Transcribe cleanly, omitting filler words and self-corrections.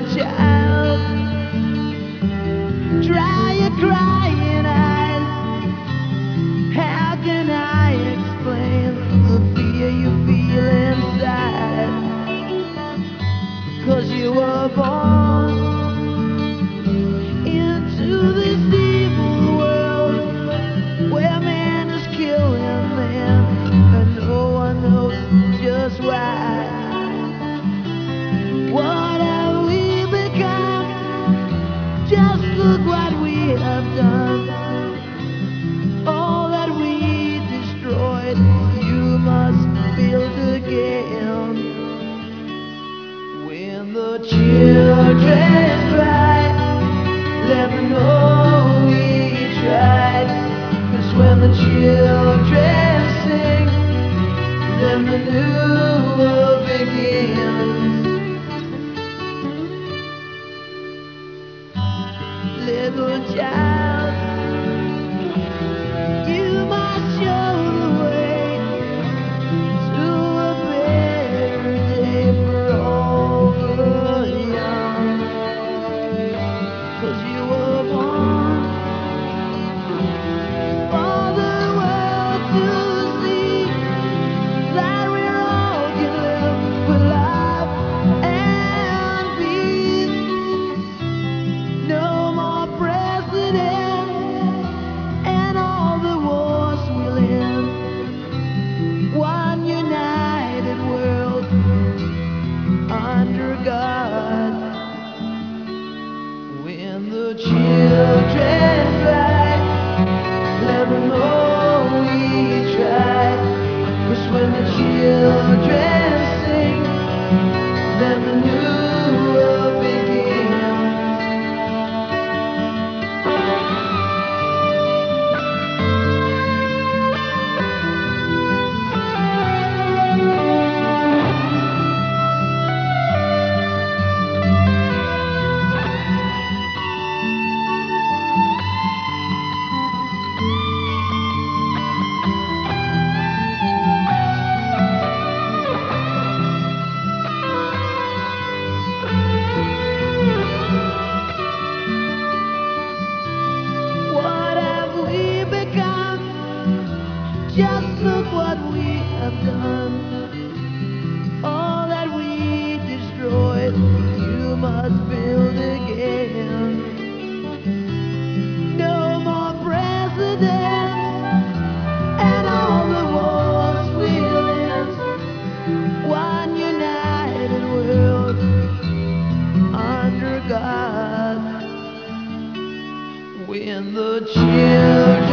child, dry your crying eyes. How can I explain the fear you feel inside? 'Cause you were born into this evil world where man is killing man and no one knows just why. What have we become? Just look what we have done. All that we destroyed, you must build again. When the children cry, let them know we tried. 'Cause when the children sing, then the new world begins. Little child, you must show the way to a better day for all the young. 'Cause you were born for the world to see that we all can live with love and peace. No more presidents and all the wars will end. One united world under God. When the children cry, let them know we tried. 'Cause when the children sing, then the new world begins. What have we become? Just look what we have done. All that we destroyed, you must build again. No more presidents and all the wars will end. One united world under God. When the children